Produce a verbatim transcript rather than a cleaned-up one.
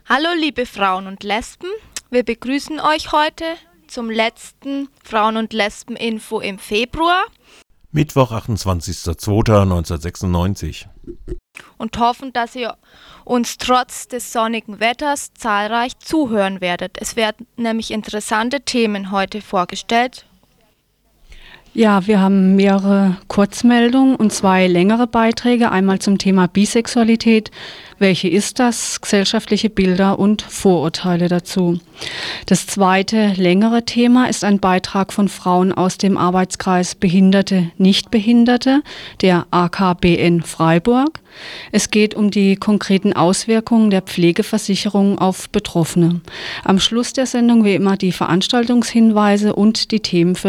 Hallo liebe Frauen und Lesben, wir begrüßen euch heute zum letzten Frauen- und Lesben-Info im Februar Mittwoch, achtundzwanzigster zweiter neunzehnhundertsechsundneunzig. und hoffen, dass ihr uns trotz des sonnigen Wetters zahlreich zuhören werdet. Es werden nämlich interessante Themen heute vorgestellt. Ja, wir haben mehrere Kurzmeldungen und zwei längere Beiträge. Einmal zum Thema Bisexualität. Welche ist das? Gesellschaftliche Bilder und Vorurteile dazu. Das zweite längere Thema ist ein Beitrag von Frauen aus dem Arbeitskreis Behinderte, Nichtbehinderte, der A K B N Freiburg. Es geht um die konkreten Auswirkungen der Pflegeversicherung auf Betroffene. Am Schluss der Sendung wie immer die Veranstaltungshinweise und die Themen für